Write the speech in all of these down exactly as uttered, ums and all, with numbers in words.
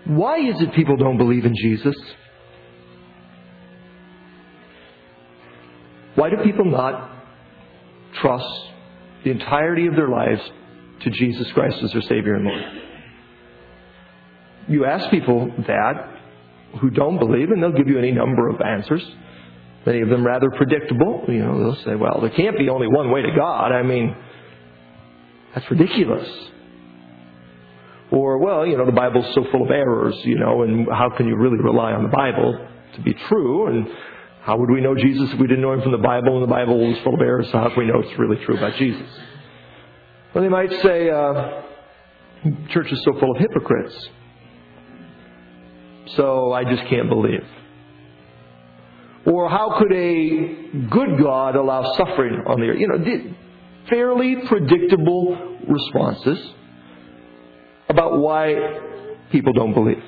Why is it people don't believe in Jesus? Why do people not trust the entirety of their lives to Jesus Christ as their Savior and Lord? You ask people that who don't believe, and they'll give you any number of answers. Many of them rather predictable. You know, they'll say, well, there can't be only one way to God. I mean, that's ridiculous. Or, well, you know, the Bible's so full of errors, you know, and how can you really rely on the Bible to be true? And how would we know Jesus if we didn't know Him from the Bible, and the Bible was full of errors, so how can we know it's really true about Jesus? Well, they might say, uh, church is so full of hypocrites, so I just can't believe. Or how could a good God allow suffering on the earth? You know, fairly predictable responses about why people don't believe.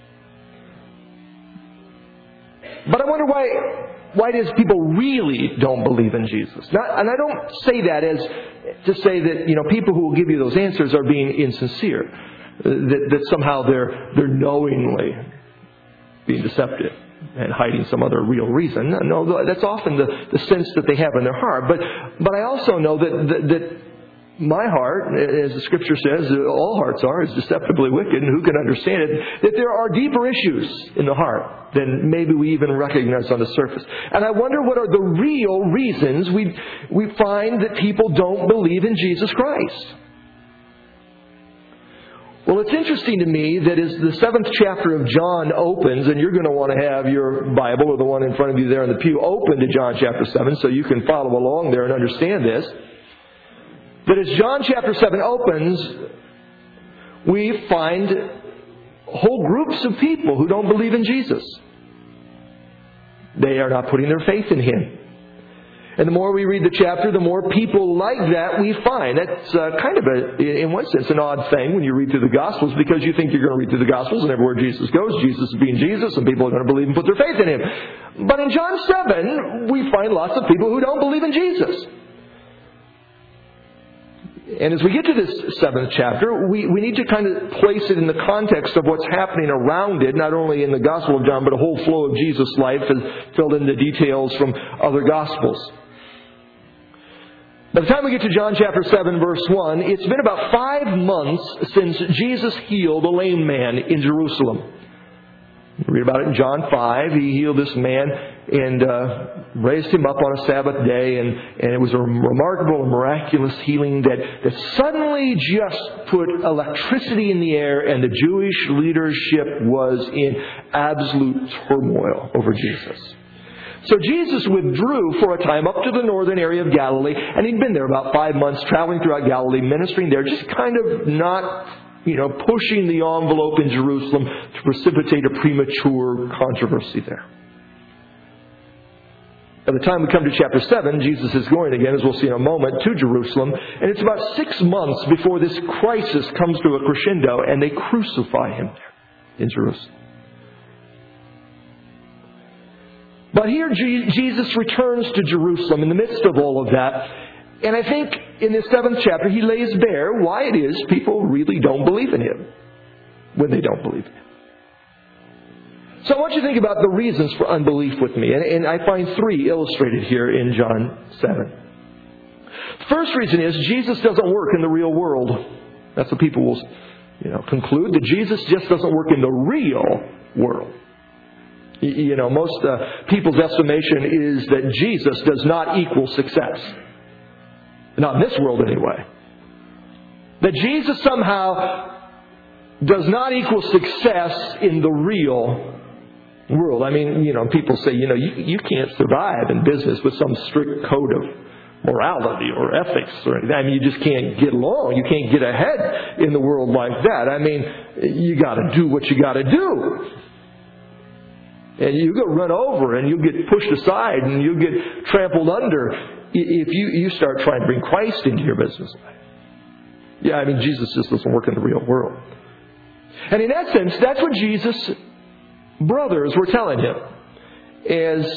But I wonder why why does people really don't believe in Jesus? Not, and I don't say that as to say that, you know, people who will give you those answers are being insincere. That, that somehow they're they're knowingly being deceptive and hiding some other real reason. No, that's often the, the sense that they have in their heart. But but I also know that, that that my heart, as the Scripture says, all hearts are, is deceptively wicked, and who can understand it? That there are deeper issues in the heart than maybe we even recognize on the surface. And I wonder what are the real reasons we we find that people don't believe in Jesus Christ. Well, it's interesting to me that as the seventh chapter of John opens, and you're going to want to have your Bible or the one in front of you there in the pew open to John chapter seven so you can follow along there and understand this, that as John chapter seven opens, we find whole groups of people who don't believe in Jesus. They are not putting their faith in Him. And the more we read the chapter, the more people like that we find. That's uh, kind of, a, in one sense, an odd thing when you read through the Gospels, because you think you're going to read through the Gospels and everywhere Jesus goes, Jesus is being Jesus, and people are going to believe and put their faith in Him. But in John seven, we find lots of people who don't believe in Jesus. And as we get to this seventh chapter, we, we need to kind of place it in the context of what's happening around it, not only in the Gospel of John, but a whole flow of Jesus' life is filled in the details from other Gospels. By the time we get to John chapter seven, verse one, it's been about five months since Jesus healed a lame man in Jerusalem. You read about it in John five. He healed this man and uh, raised him up on a Sabbath day. And, and it was a remarkable and miraculous healing that, that suddenly just put electricity in the air, and the Jewish leadership was in absolute turmoil over Jesus. So Jesus withdrew for a time up to the northern area of Galilee, and he'd been there about five months, traveling throughout Galilee, ministering there, just kind of not, you know, pushing the envelope in Jerusalem to precipitate a premature controversy there. By the time we come to chapter seven, Jesus is going again, as we'll see in a moment, to Jerusalem, and it's about six months before this crisis comes to a crescendo, and they crucify him there in Jerusalem. But here Jesus returns to Jerusalem in the midst of all of that. And I think in this seventh chapter he lays bare why it is people really don't believe in Him when they don't believe in Him. So I want you to think about the reasons for unbelief with me. And, and I find three illustrated here in John seven. The first reason is Jesus doesn't work in the real world. That's what people will, you know, conclude, that Jesus just doesn't work in the real world. You know, most uh, people's estimation is that Jesus does not equal success. Not in this world anyway. That Jesus somehow does not equal success in the real world. I mean, you know, people say, you know, you, you can't survive in business with some strict code of morality or ethics or anything. I mean, you just can't get along. You can't get ahead in the world like that. I mean, you got to do what you got to do. And you get run over, and you'll get pushed aside, and you'll get trampled under if you, you start trying to bring Christ into your business life. Yeah, I mean, Jesus just doesn't work in the real world. And in that sense, that's what Jesus' brothers were telling him. As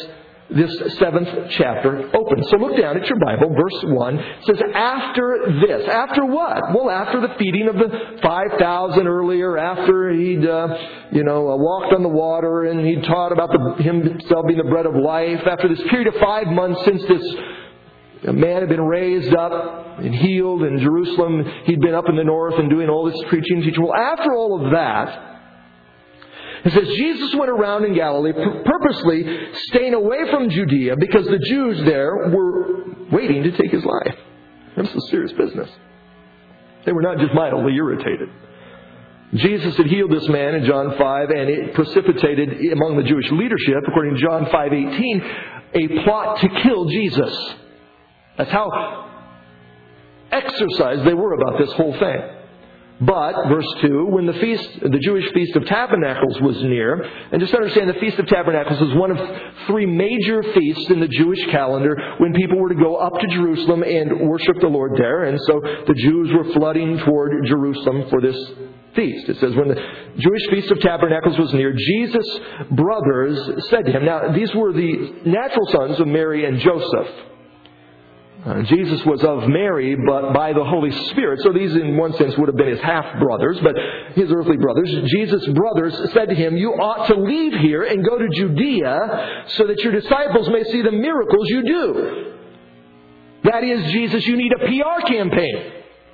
this seventh chapter opens. So look down at your Bible, verse one. It says, after this. After what? Well, after the feeding of the five thousand earlier, after he'd, uh, you know, uh, walked on the water and he'd taught about the, himself being the bread of life, after this period of five months since this man had been raised up and healed in Jerusalem, he'd been up in the north and doing all this preaching and teaching. Well, after all of that, it says, Jesus went around in Galilee, purposely staying away from Judea because the Jews there were waiting to take his life. This was serious business. They were not just mildly irritated. Jesus had healed this man in John five, and it precipitated among the Jewish leadership, according to John five eighteen, a plot to kill Jesus. That's how exercised they were about this whole thing. But, verse two, when the feast, the Jewish Feast of Tabernacles was near, and just understand the Feast of Tabernacles was one of three major feasts in the Jewish calendar when people were to go up to Jerusalem and worship the Lord there. And so the Jews were flooding toward Jerusalem for this feast. It says, when the Jewish Feast of Tabernacles was near, Jesus' brothers said to him, now these were the natural sons of Mary and Joseph. Uh, Jesus was of Mary, but by the Holy Spirit. So these, in one sense, would have been his half-brothers, but his earthly brothers. Jesus' brothers said to him, you ought to leave here and go to Judea so that your disciples may see the miracles you do. That is, Jesus, you need a P R campaign.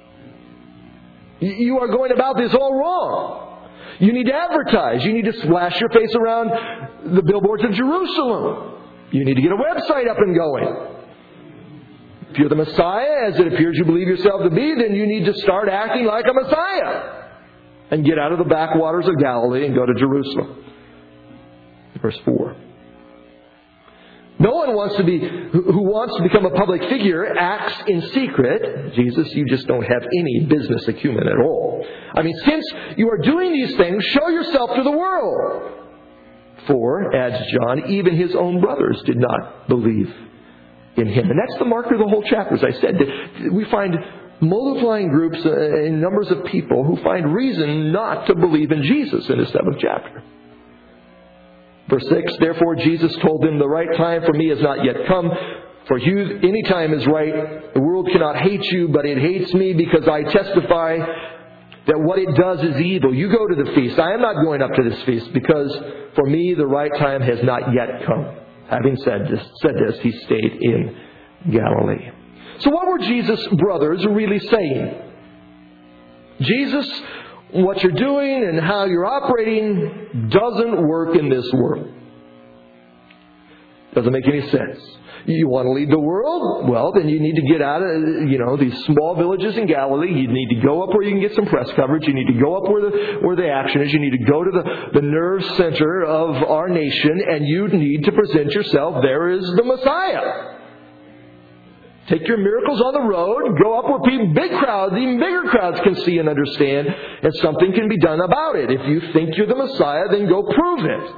You are going about this all wrong. You need to advertise. You need to splash your face around the billboards of Jerusalem. You need to get a website up and going. If you're the Messiah, as it appears you believe yourself to be, then you need to start acting like a Messiah and get out of the backwaters of Galilee and go to Jerusalem. Verse four. No one wants to be, who wants to become a public figure acts in secret. Jesus, you just don't have any business acumen at all. I mean, since you are doing these things, show yourself to the world. For, adds John, even his own brothers did not believe in him. And that's the marker of the whole chapter, as I said. We find multiplying groups and numbers of people who find reason not to believe in Jesus in the seventh chapter. Verse six, therefore Jesus told them, the right time for me has not yet come. For you, any time is right. The world cannot hate you, but it hates me because I testify that what it does is evil. You go to the feast. I am not going up to this feast because for me the right time has not yet come. Having said this, said this, he stayed in Galilee. So what were Jesus' brothers really saying? Jesus, what you're doing and how you're operating doesn't work in this world. Doesn't make any sense. You want to lead the world? Well, then you need to get out of, you know, these small villages in Galilee. You need to go up where you can get some press coverage. You need to go up where the where the action is. You need to go to the, the nerve center of our nation, and you need to present yourself there as the Messiah. Take your miracles on the road. Go up where people, big crowds, even bigger crowds can see and understand, and something can be done about it. If you think you're the Messiah, then go prove it.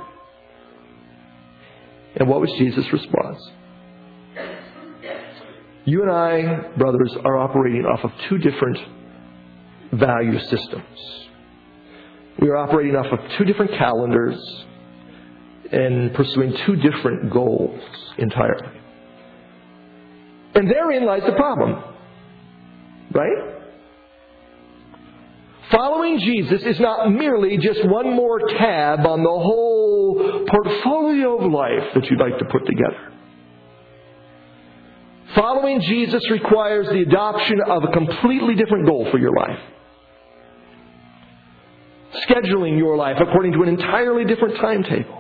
And what was Jesus' response? You and I, brothers, are operating off of two different value systems. We are operating off of two different calendars and pursuing two different goals entirely. And therein lies the problem. Right? Following Jesus is not merely just one more tab on the whole portfolio of life that you'd like to put together. Following Jesus requires the adoption of a completely different goal for your life. Scheduling your life according to an entirely different timetable.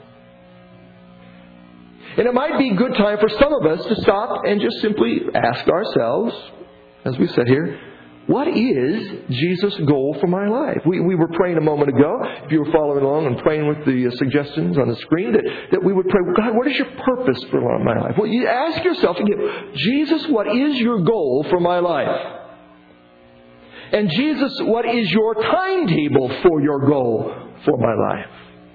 And it might be a good time for some of us to stop and just simply ask ourselves, as we said here, what is Jesus' goal for my life? We, we were praying a moment ago, if you were following along and praying with the suggestions on the screen, that, that we would pray, God, what is your purpose for my life? Well, you ask yourself again, Jesus, what is your goal for my life? And Jesus, what is your timetable for your goal for my life?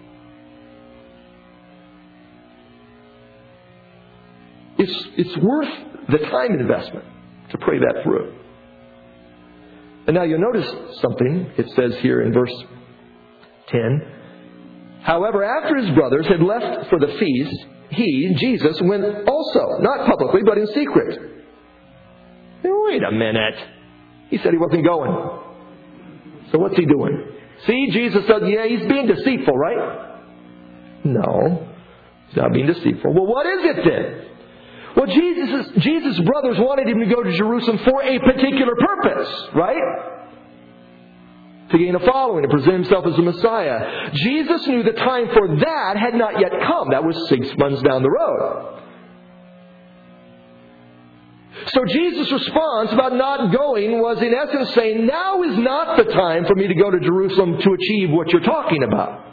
It's, it's worth the time investment to pray that through. And now you'll notice something. It says here in verse ten, however, after his brothers had left for the feast, he, Jesus, went also, not publicly, but in secret. Wait a minute. He said he wasn't going. So what's he doing? See, Jesus said, yeah, he's being deceitful, right? No, he's not being deceitful. Well, what is it then? Well, Jesus' Jesus' brothers wanted him to go to Jerusalem for a particular purpose, right? To gain a following, to present himself as the Messiah. Jesus knew the time for that had not yet come. That was six months down the road. So Jesus' response about not going was in essence saying, now is not the time for me to go to Jerusalem to achieve what you're talking about.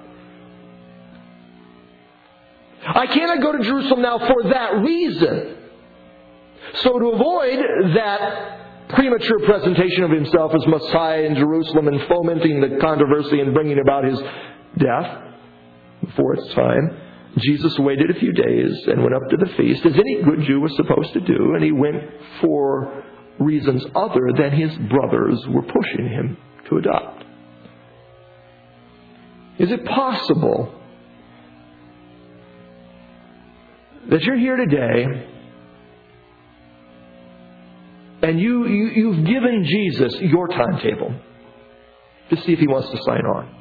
I cannot go to Jerusalem now for that reason. So to avoid that premature presentation of himself as Messiah in Jerusalem and fomenting the controversy and bringing about his death before its time, Jesus waited a few days and went up to the feast, as any good Jew was supposed to do, and he went for reasons other than his brothers were pushing him to adopt. Is it possible that you're here today and you, you, you've given Jesus your timetable to see if he wants to sign on?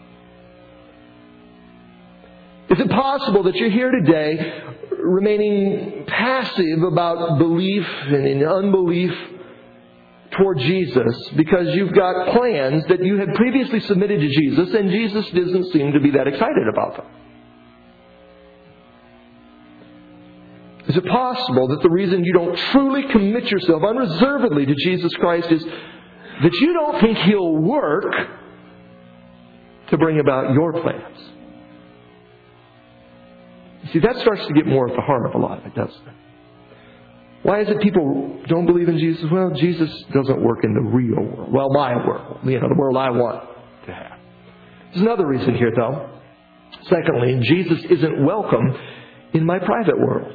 Is it possible that you're here today remaining passive about belief and in unbelief toward Jesus because you've got plans that you had previously submitted to Jesus and Jesus doesn't seem to be that excited about them? Is it possible that the reason you don't truly commit yourself unreservedly to Jesus Christ is that you don't think He'll work to bring about your plans? See, that starts to get more at the heart of a lot of it, doesn't it? Why is it people don't believe in Jesus? Well, Jesus doesn't work in the real world. Well, my world. You know, the world I want to have. There's another reason here, though. Secondly, Jesus isn't welcome in my private world.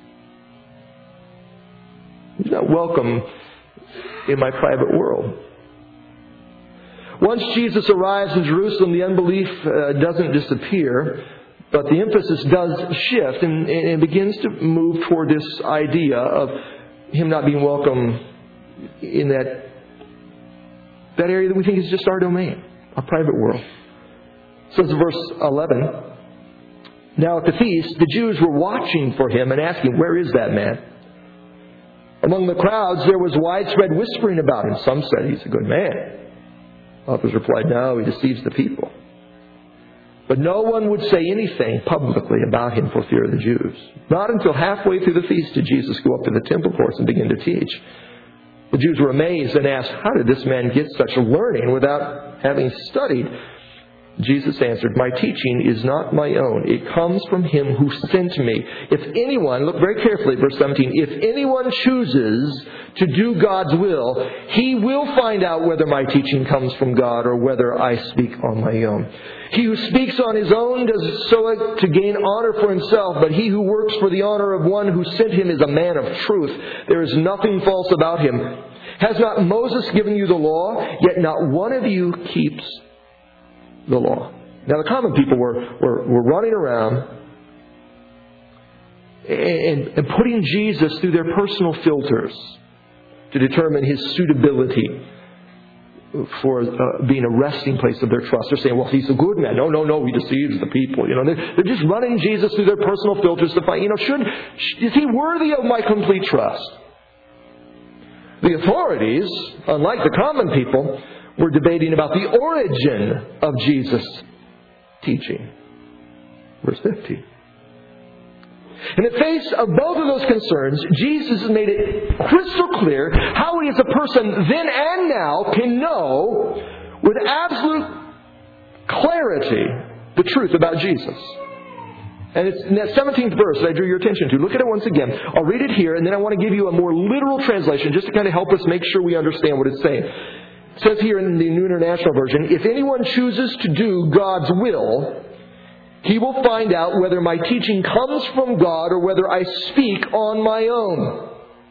He's not welcome in my private world. Once Jesus arrives in Jerusalem, the unbelief uh, doesn't disappear, but the emphasis does shift and, and begins to move toward this idea of Him not being welcome in that, that area that we think is just our domain, our private world. It says in verse eleven, now at the feast, the Jews were watching for Him and asking, where is that man? Among the crowds, there was widespread whispering about Him. Some said, he's a good man. Others replied, no, he deceives the people. But no one would say anything publicly about Him for fear of the Jews. Not until halfway through the feast did Jesus go up to the temple courts and begin to teach. The Jews were amazed and asked, how did this man get such learning without having studied? Jesus answered, my teaching is not my own. It comes from Him who sent me. If anyone, look very carefully at verse seventeen, if anyone chooses to do God's will, he will find out whether my teaching comes from God or whether I speak on my own. He who speaks on his own does so to gain honor for himself, but he who works for the honor of one who sent him is a man of truth. There is nothing false about him. Has not Moses given you the law? Yet not one of you keeps the law. Now the common people were, were, were running around and, and putting Jesus through their personal filters to determine His suitability for uh, being a resting place of their trust. They're saying, well, He's a good man. No, no, no, He deceives the people. You know, they're, they're just running Jesus through their personal filters to find, you know, should, is He worthy of my complete trust? The authorities, unlike the common people, were debating about the origin of Jesus' teaching. Verse fifteen. In the face of both of those concerns, Jesus has made it crystal clear how He as a person then and now can know with absolute clarity the truth about Jesus. And it's in that seventeenth verse that I drew your attention to. Look at it once again. I'll read it here, and then I want to give you a more literal translation just to kind of help us make sure we understand what it's saying. It says here in the New International Version, if anyone chooses to do God's will, he will find out whether my teaching comes from God or whether I speak on my own.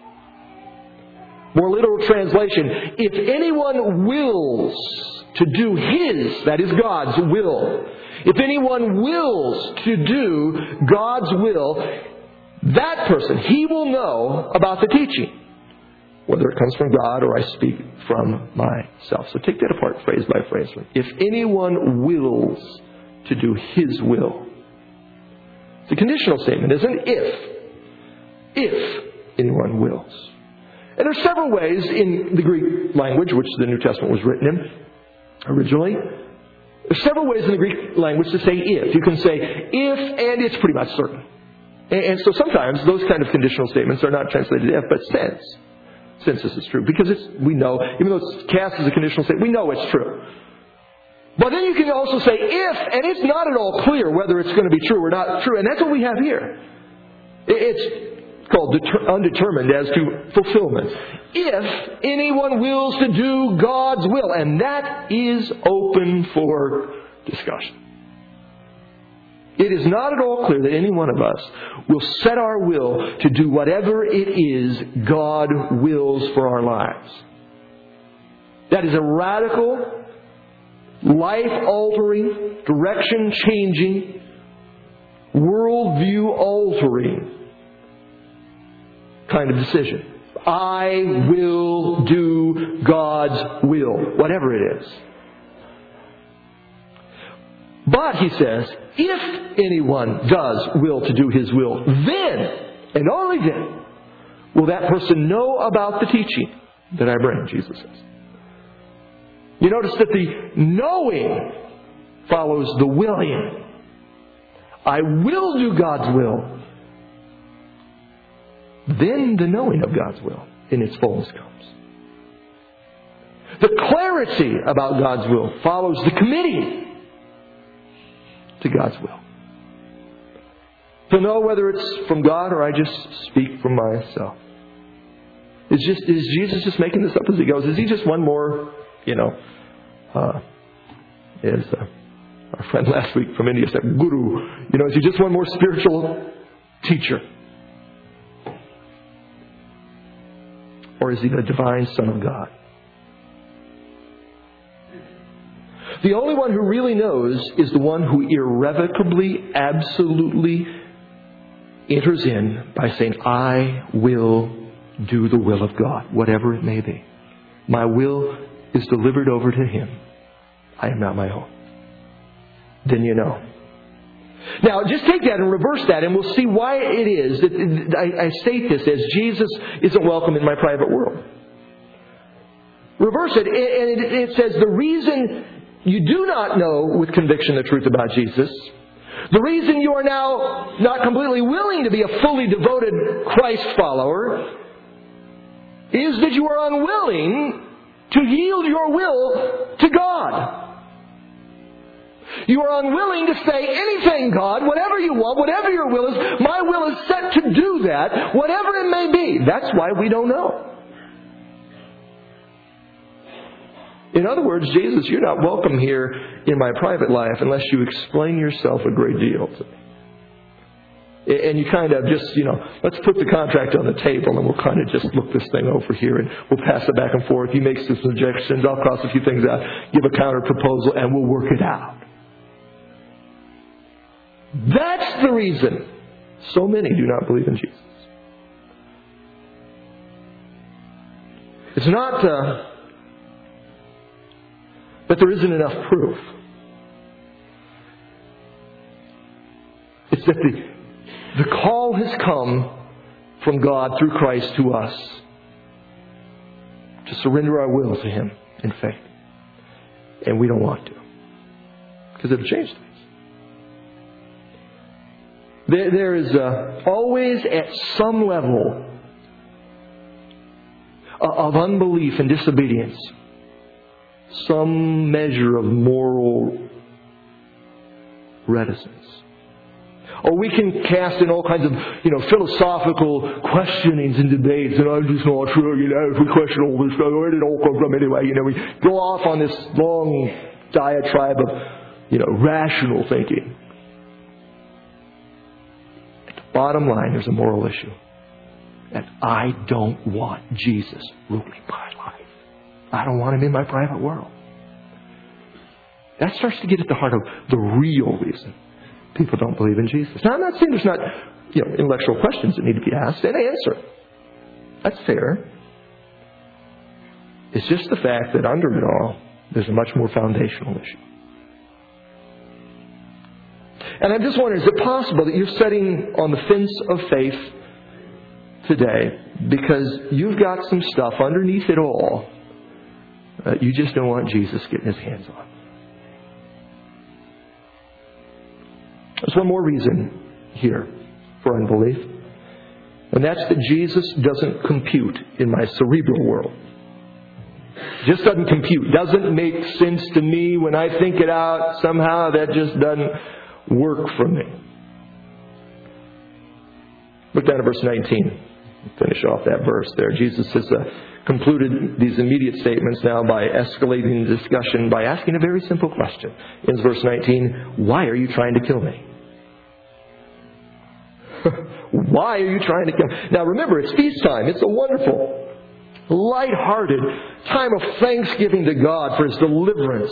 More literal translation, if anyone wills to do His, that is God's will, if anyone wills to do God's will, that person, he will know about the teaching, whether it comes from God or I speak from myself. So take that apart phrase by phrase. If anyone wills to do his will. It's a conditional statement, isn't it? If. If anyone wills. And there's several ways in the Greek language, which the New Testament was written in originally. There's several ways in the Greek language to say if. You can say if and it's pretty much certain. And so sometimes those kind of conditional statements are not translated if, but since. Since this is true. Because it's, we know, even though it's cast as a conditional statement, we know it's true. But then you can also say if, and it's not at all clear whether it's going to be true or not true. And that's what we have here. It's called deter- undetermined as to fulfillment. If anyone wills to do God's will. And that is open for discussion. It is not at all clear that any one of us will set our will to do whatever it is God wills for our lives. That is a radical, life-altering, direction-changing, worldview-altering kind of decision. I will do God's will, whatever it is. But, he says, if anyone does will to do his will, then, and only then, will that person know about the teaching that I bring, Jesus says. You notice that the knowing follows the willing. I will do God's will. Then the knowing of God's will in its fullness comes. The clarity about God's will follows the committing to God's will. To know whether it's from God or I just speak from myself. Is just is Jesus just making this up as he goes? Is he just one more, you know, uh, as uh, our friend last week from India said, guru. You know, is he just one more spiritual teacher? Or is he the divine Son of God? The only one who really knows is the one who irrevocably, absolutely enters in by saying, I will do the will of God, whatever it may be. My will is delivered over to Him. I am not my own. Then you know. Now, just take that and reverse that, and we'll see why it is that I, I state this as Jesus isn't welcome in my private world. Reverse it, and it, it says the reason you do not know with conviction the truth about Jesus, the reason you are now not completely willing to be a fully devoted Christ follower, is that you are unwilling to yield your will to God. You are unwilling to say anything, God, whatever you want, whatever your will is, my will is set to do that, whatever it may be. That's why we don't know. In other words, Jesus, you're not welcome here in my private life unless you explain yourself a great deal to me. And you kind of just, you know, let's put the contract on the table and we'll kind of just look this thing over here and we'll pass it back and forth. He makes some suggestions, I'll cross a few things out, give a counter proposal, and we'll work it out. That's the reason so many do not believe in Jesus. It's not uh, that there isn't enough proof. It's that the, the call has come from God through Christ to us to surrender our will to Him in faith. And we don't want to. Because it'll change things. There, there is uh, always at some level of unbelief and disobedience some measure of moral reticence. Or we can cast in all kinds of, you know, philosophical questionings and debates, and I'm just not sure, you know, if we question all this, where did it all come from anyway? You know, we go off on this long diatribe of, you know, rational thinking. At the bottom line, there's a moral issue. That I don't want Jesus ruling my life. I don't want Him in my private world. That starts to get at the heart of the real reason people don't believe in Jesus. Now, I'm not saying there's not you know, intellectual questions that need to be asked and answered. That's fair. It's just the fact that under it all, there's a much more foundational issue. And I'm just wondering, is it possible that you're sitting on the fence of faith today because you've got some stuff underneath it all that you just don't want Jesus getting his hands on? There's one more reason here for unbelief. And that's that Jesus doesn't compute in my cerebral world. Just doesn't compute. Doesn't make sense to me when I think it out. Somehow that just doesn't work for me. Look down at verse nineteen. Finish off that verse there. Jesus has uh, concluded these immediate statements now by escalating the discussion by asking a very simple question. In verse nineteen, why are you trying to kill me? Why are you trying to kill me? Now remember, it's feast time. It's a wonderful, light-hearted time of thanksgiving to God for his deliverance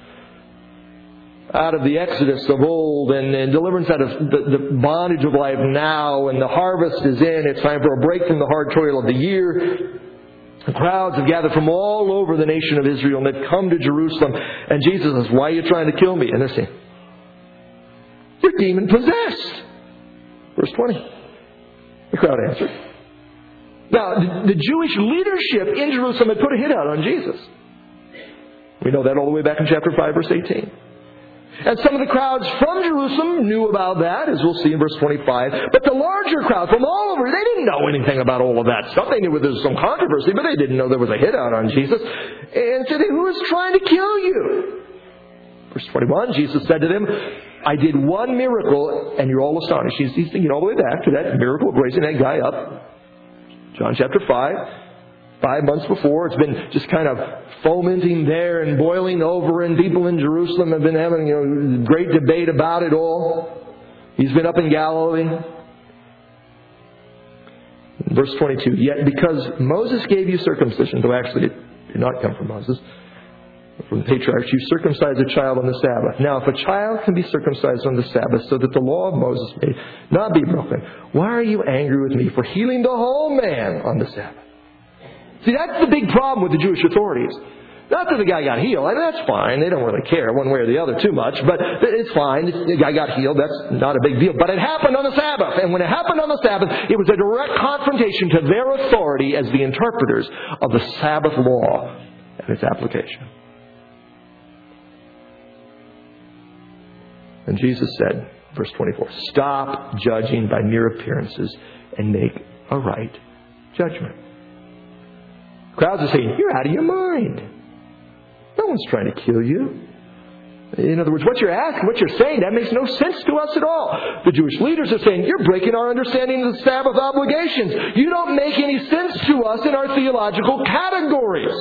out of the exodus of old and, and deliverance out of the, the bondage of life now, and the harvest is in. It's time for a break from the hard toil of the year. The crowds have gathered from all over the nation of Israel, and they've come to Jerusalem. And Jesus says, why are you trying to kill me? And they're saying, you're demon-possessed. Verse twenty. The crowd answered. Now, the, the Jewish leadership in Jerusalem had put a hit out on Jesus. We know that all the way back in chapter five, verse eighteen. And some of the crowds from Jerusalem knew about that, as we'll see in verse twenty-five. But the larger crowd from all over, they didn't know anything about all of that stuff. They knew there was some controversy, but they didn't know there was a hit out on Jesus. And said, who is trying to kill you? Verse twenty-one, Jesus said to them, I did one miracle, and you're all astonished. He's, he's thinking all the way back to that miracle of raising that guy up. John chapter five. Five months before, it's been just kind of fomenting there and boiling over, and people in Jerusalem have been having, you know, great debate about it all. He's been up in Galilee. Verse twenty-two, yet because Moses gave you circumcision, though actually it did not come from Moses, from the patriarchs, you circumcise a child on the Sabbath. Now, if a child can be circumcised on the Sabbath so that the law of Moses may not be broken, why are you angry with me for healing the whole man on the Sabbath? See, that's the big problem with the Jewish authorities. Not that the guy got healed. I mean, that's fine. They don't really care one way or the other too much. But it's fine. The guy got healed. That's not a big deal. But it happened on the Sabbath. And when it happened on the Sabbath, it was a direct confrontation to their authority as the interpreters of the Sabbath law and its application. And Jesus said, verse twenty-four, stop judging by mere appearances and make a right judgment. Crowds are saying, you're out of your mind. No one's trying to kill you. In other words, what you're asking, what you're saying, that makes no sense to us at all. The Jewish leaders are saying, you're breaking our understanding of the Sabbath obligations. You don't make any sense to us in our theological categories.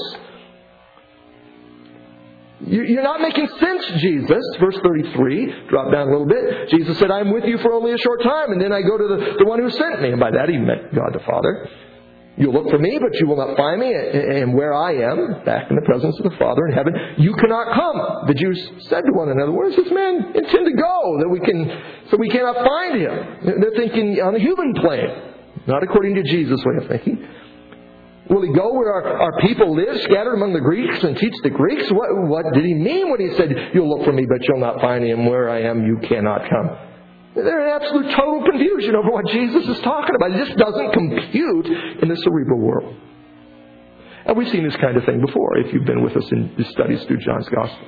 You're not making sense, Jesus. Verse thirty-three, drop down a little bit. Jesus said, I'm with you for only a short time, and then I go to the, the one who sent me. And by that he meant God the Father. You'll look for me, but you will not find me. And where I am, back in the presence of the Father in heaven, you cannot come. The Jews said to one another, where does this man intend to go that we can, so we cannot find him? They're thinking on the human plane, not according to Jesus' way of thinking. Will he go where our, our people live, scattered among the Greeks, and teach the Greeks? What, what did he mean when he said, you'll look for me, but you'll not find him? Where I am, you cannot come. They're in absolute total confusion over what Jesus is talking about. It just doesn't compute in the cerebral world. And we've seen this kind of thing before, if you've been with us in the studies through John's Gospel.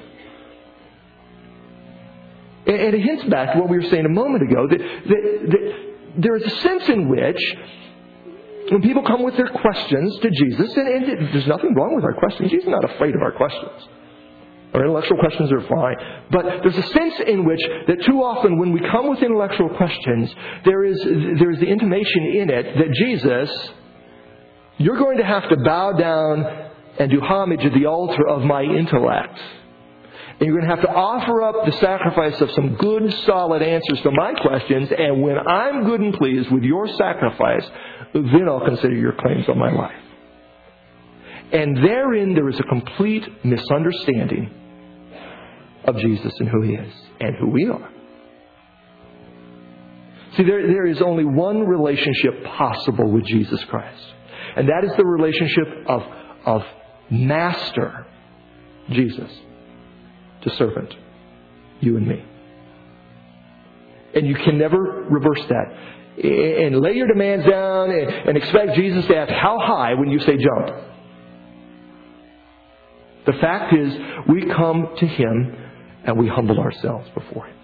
And, and it hints back to what we were saying a moment ago, that, that, that there is a sense in which when people come with their questions to Jesus, and, and there's nothing wrong with our questions. He's not afraid of our questions. Our intellectual questions are fine. But there's a sense in which that too often when we come with intellectual questions, there is, there is the intimation in it that Jesus, you're going to have to bow down and do homage at the altar of my intellect. And you're going to have to offer up the sacrifice of some good, solid answers to my questions. And when I'm good and pleased with your sacrifice, then I'll consider your claims on my life. And therein there is a complete misunderstanding of Jesus and who he is and who we are. See, there, there is only one relationship possible with Jesus Christ. And that is the relationship of, of master, Jesus, to servant, you and me. And you can never reverse that. And lay your demands down and, and expect Jesus to ask, how high, when you say jump? The fact is, we come to Him and we humble ourselves before Him.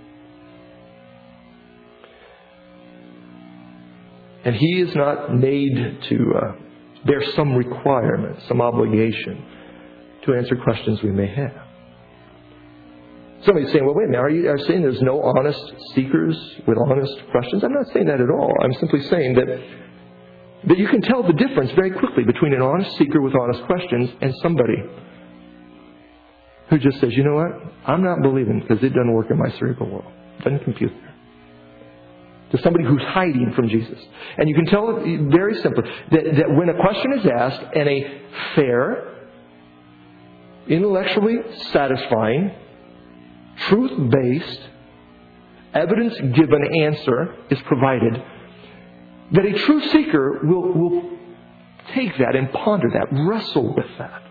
And He is not made to uh, bear some requirement, some obligation to answer questions we may have. Somebody's saying, well, wait a minute, are you, are you saying there's no honest seekers with honest questions? I'm not saying that at all. I'm simply saying that, that you can tell the difference very quickly between an honest seeker with honest questions and somebody who just says, you know what, I'm not believing because it doesn't work in my cerebral world. It doesn't compute there. To somebody who's hiding from Jesus. And you can tell very simply that, that when a question is asked and a fair, intellectually satisfying, truth-based, evidence-given answer is provided, that a true seeker will, will take that and ponder that, wrestle with that.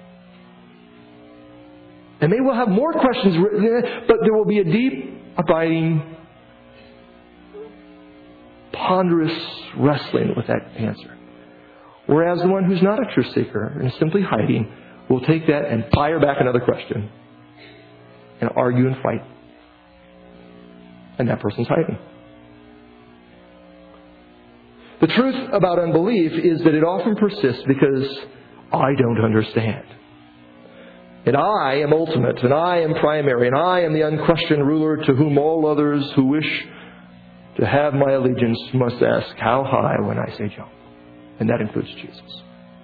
And they will have more questions, but there will be a deep, abiding, ponderous wrestling with that answer. Whereas the one who's not a true seeker and is simply hiding will take that and fire back another question and argue and fight. And that person's hiding. The truth about unbelief is that it often persists because I don't understand. And I am ultimate, and I am primary, and I am the unquestioned ruler to whom all others who wish to have my allegiance must ask, how high when I say jump? And that includes Jesus.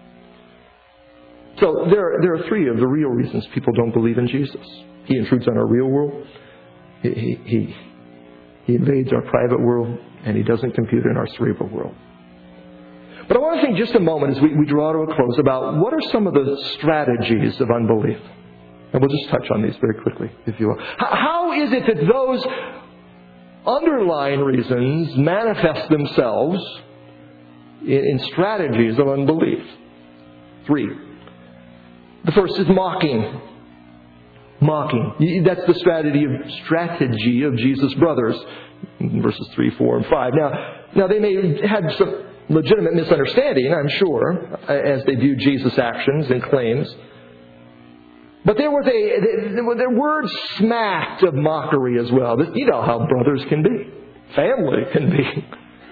So there are, there are three of the real reasons people don't believe in Jesus. He intrudes on our real world. He, he, he, he invades our private world. And He doesn't compute in our cerebral world. But I want to think just a moment as we, we draw to a close about what are some of the strategies of unbelief. And we'll just touch on these very quickly, if you will. How, how is it that those underlying reasons manifest themselves in, in strategies of unbelief? Three. The first is mocking. Mocking. That's the strategy of strategy of Jesus' brothers. Verses three, four, and five. Now, now they may have some legitimate misunderstanding, I'm sure, as they viewed Jesus' actions and claims. But there was a their words smacked of mockery as well. You know how brothers can be, family can be,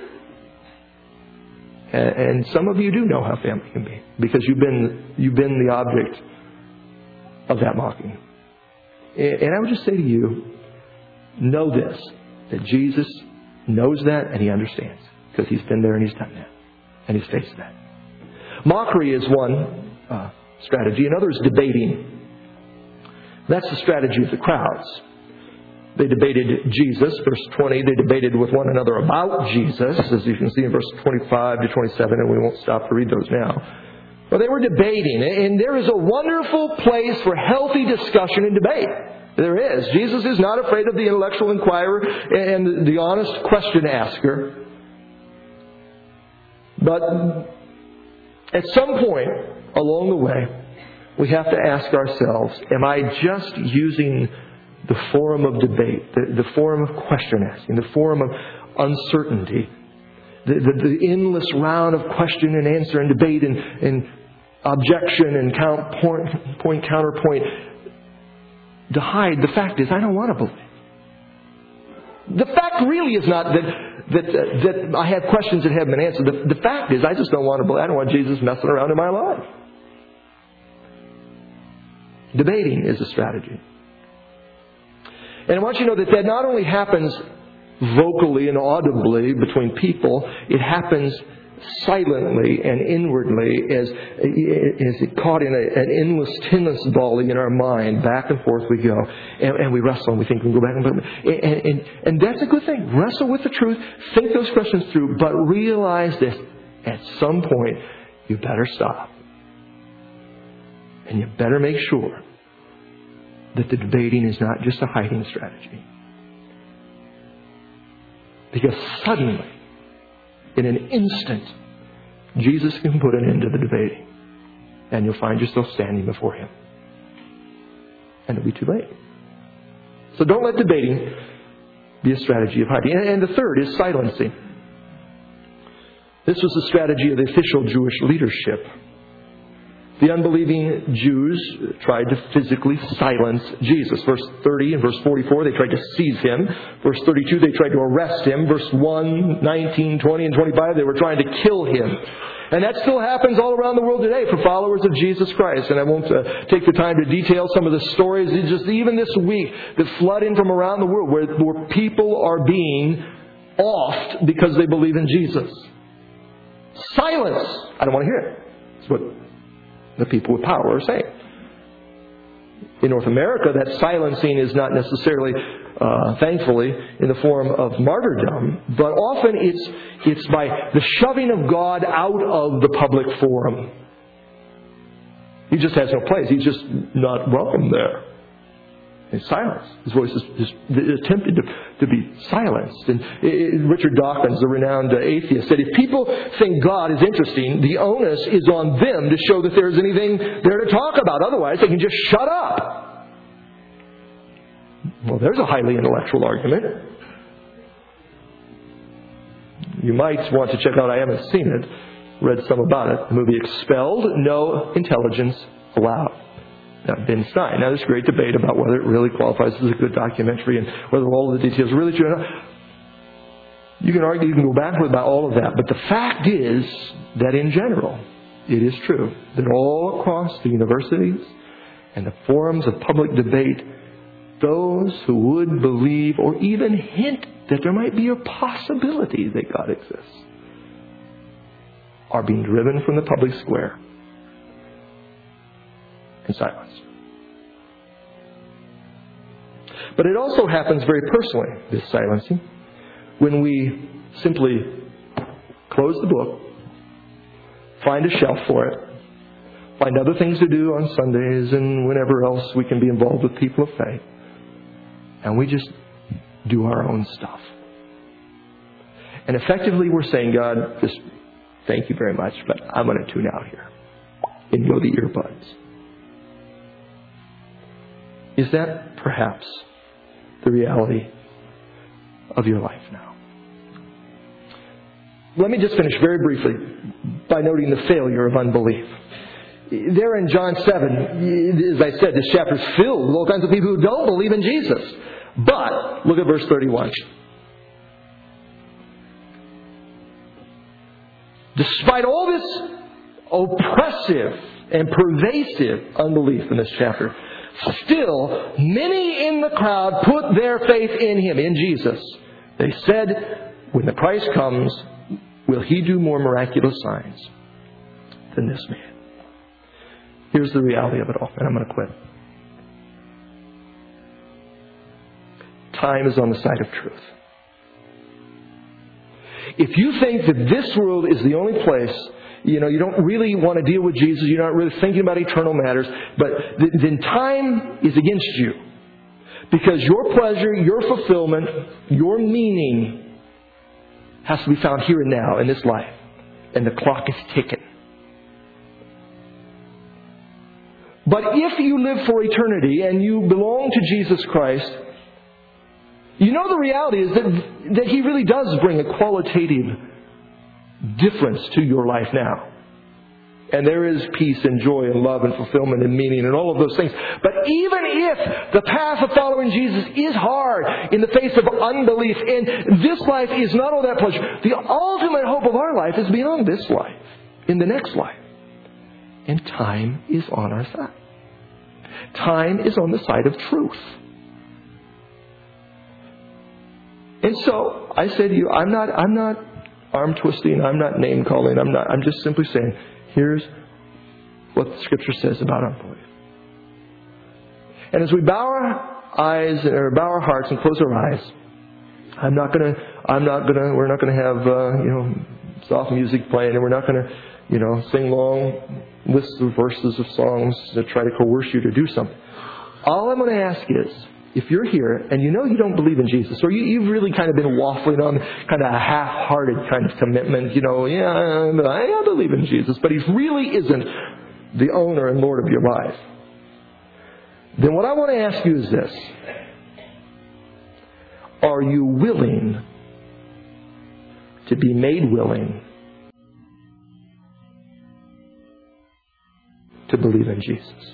and some of you do know how family can be because you've been you've been the object of that mocking. And I would just say to you, know this, that Jesus knows that and He understands because He's been there and He's done that. And He's faced that. Mockery is one uh, strategy. Another is debating. That's the strategy of the crowds. They debated Jesus, verse twenty. They debated with one another about Jesus, as you can see in verse twenty-five to twenty-seven, and we won't stop to read those now. But they were debating, and there is a wonderful place for healthy discussion and debate. There is. Jesus is not afraid of the intellectual inquirer and the honest question asker. But at some point along the way, we have to ask ourselves, am I just using the forum of debate, the, the forum of question asking, the forum of uncertainty, the, the, the endless round of question and answer and debate and, and objection and count, point, point, counterpoint, to hide the fact is I don't want to believe. The fact really is not that that uh, that I have questions that haven't been answered. The, the fact is I just don't want to believe. I don't want Jesus messing around in my life. Debating is a strategy. And I want you to know that that not only happens vocally and audibly between people, it happens silently and inwardly as, as caught in a, an endless tennis volley in our mind. Back and forth we go. And, and we wrestle and we think we can go back and forth. And, and, and that's a good thing. Wrestle with the truth. Think those questions through. But realize that at some point you better stop. And you better make sure that the debating is not just a hiding strategy. Because suddenly, in an instant, Jesus can put an end to the debating. And you'll find yourself standing before Him. And it'll be too late. So don't let debating be a strategy of hiding. And the third is silencing. This was the strategy of the official Jewish leadership. The unbelieving Jews tried to physically silence Jesus. Verse thirty and verse forty-four, they tried to seize Him. Verse thirty-two, they tried to arrest Him. Verse one, nineteen, twenty, and twenty-five, they were trying to kill Him. And that still happens all around the world today for followers of Jesus Christ. And I won't uh, take the time to detail some of the stories, it's just even this week, that flood in from around the world where, where people are being offed because they believe in Jesus. Silence! I don't want to hear it. That's what the people with power are saying. In North America, that silencing is not necessarily, uh, thankfully, in the form of martyrdom, but often it's it's by the shoving of God out of the public forum. He just has no place. He's just not welcome there. It's silence. His voice is, is, is attempted to, to be silenced. And it, it, Richard Dawkins, the renowned uh, atheist, said, if people think God is interesting, the onus is on them to show that there's anything there to talk about. Otherwise, they can just shut up. Well, there's a highly intellectual argument. You might want to check out, I haven't seen it, read some about it. The movie Expelled, No Intelligence Allowed. Now, Ben Stein. Now, there's great debate about whether it really qualifies as a good documentary and whether all of the details are really true or not. You can argue, you can go backward about all of that. But the fact is that in general, it is true that all across the universities and the forums of public debate, those who would believe or even hint that there might be a possibility that God exists are being driven from the public square and silenced. But it also happens very personally, this silencing, when we simply close the book, find a shelf for it, find other things to do on Sundays and whenever else we can be involved with people of faith, and we just do our own stuff. And effectively we're saying, God, just thank you very much, but I'm going to tune out here. And go the earbuds. Is that perhaps the reality of your life now? Let me just finish very briefly by noting the failure of unbelief. There in John seven, as I said, this chapter is filled with all kinds of people who don't believe in Jesus. But, look at verse thirty-one. Despite all this oppressive and pervasive unbelief in this chapter, still, many in the crowd put their faith in Him, in Jesus. They said, when the Christ comes, will He do more miraculous signs than this man? Here's the reality of it all, and I'm going to quit. Time is on the side of truth. If you think that this world is the only place, you know, you don't really want to deal with Jesus, you're not really thinking about eternal matters, but th- then time is against you. Because your pleasure, your fulfillment, your meaning has to be found here and now in this life. And the clock is ticking. But if you live for eternity and you belong to Jesus Christ, you know the reality is that, that He really does bring a qualitative difference to your life now. And there is peace and joy and love and fulfillment and meaning and all of those things. But even if the path of following Jesus is hard in the face of unbelief and this life is not all that pleasure, the ultimate hope of our life is beyond this life, in the next life. And time is on our side. Time is on the side of truth. And so I say to you, I'm not I'm not arm twisting, I'm not name calling, I'm not I'm just simply saying, here's what the Scripture says about unbelief. And as we bow our eyes or bow our hearts and close our eyes, I'm not gonna I'm not gonna we're not gonna have uh, you know soft music playing, and we're not gonna you know sing long lists of verses of songs that try to coerce you to do something. All I'm going to ask is, if you're here and you know you don't believe in Jesus, or you, you've really kind of been waffling on kind of a half-hearted kind of commitment, you know, yeah, I believe in Jesus, but He really isn't the owner and Lord of your life, then what I want to ask you is this. Are you willing to be made willing to believe in Jesus?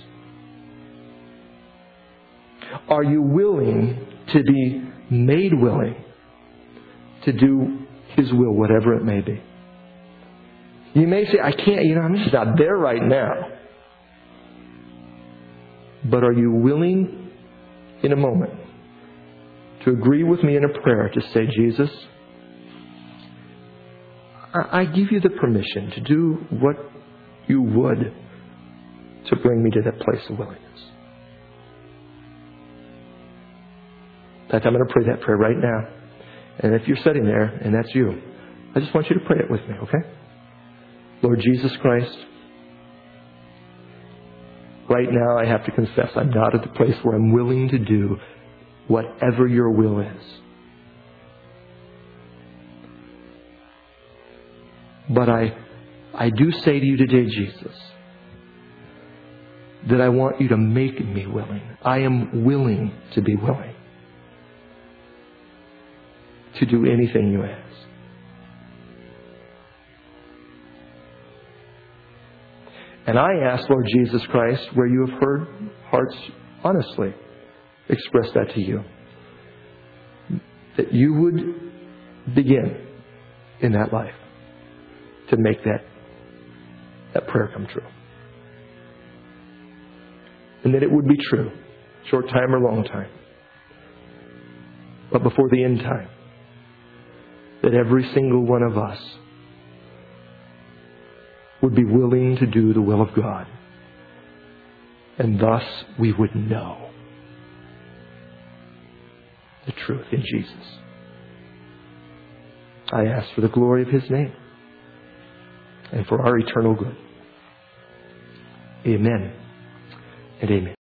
Are you willing to be made willing to do His will, whatever it may be? You may say, I can't, you know, I'm just not there right now. But are you willing in a moment to agree with me in a prayer to say, Jesus, I give you the permission to do what you would to bring me to that place of willingness. In fact, I'm going to pray that prayer right now. And if you're sitting there and that's you, I just want you to pray it with me, okay? Lord Jesus Christ, right now I have to confess I'm not at the place where I'm willing to do whatever your will is. But I, I do say to you today, Jesus, that I want you to make me willing. I am willing to be willing to do anything you ask. And I ask, Lord Jesus Christ, where you have heard hearts honestly express that to you, that you would begin in that life to make that, that prayer come true. And that it would be true, short time or long time. But before the end time, that every single one of us would be willing to do the will of God. And thus we would know the truth in Jesus. I ask for the glory of His name and for our eternal good. Amen and amen.